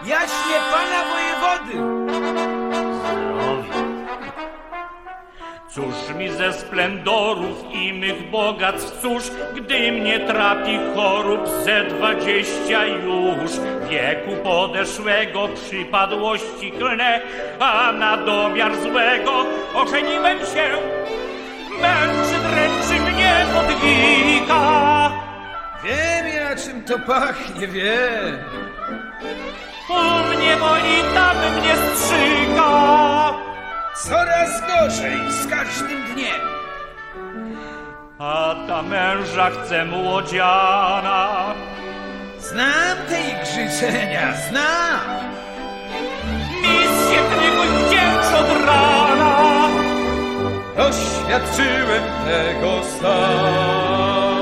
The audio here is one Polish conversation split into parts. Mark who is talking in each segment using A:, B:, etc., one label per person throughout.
A: Jaśnie pana wojewody!
B: Cóż mi ze splendorów i mych bogactw, cóż, gdy mnie trapi chorób ze 20 już. Wieku podeszłego przypadłości klnę, a na domiar złego ożeniłem się. Męczy, dręczy mnie odwika.
A: Wiem ja, czym to pachnie, wiem.
B: U mnie boli, tam mnie strzyka.
A: Coraz gorzej z każdym dniem.
B: A ta męża chce młodziana.
A: Znam te igrzycenia, znam.
B: Mis się knygój wdzięcz od rana.
A: Doświadczyłem tego sam.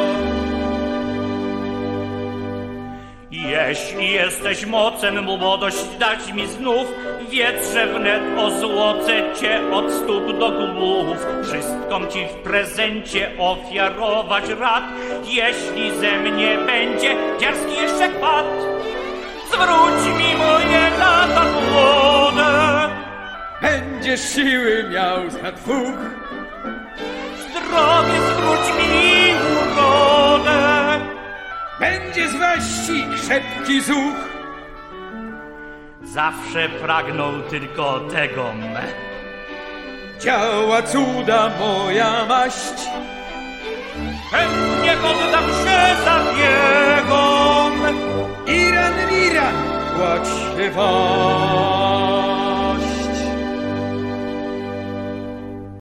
B: Jeśli jesteś mocen, młodość dać mi znów, wiedz, że wnet ozłocę cię od stóp do głów. Wszystkom ci w prezencie ofiarować rad, jeśli ze mnie będzie dziarski jeszcze kpat. Zwróć mi moje lata młode.
A: Będziesz siły miał za dwóch.
B: Zdrowie zwróć mi urodę.
A: Będzie z waści krzepki zuch.
B: Zawsze pragnął tylko tego me.
A: Działa cuda moja maść.
B: Chętnie poddam się zabiegom.
A: Iran, płać się wam.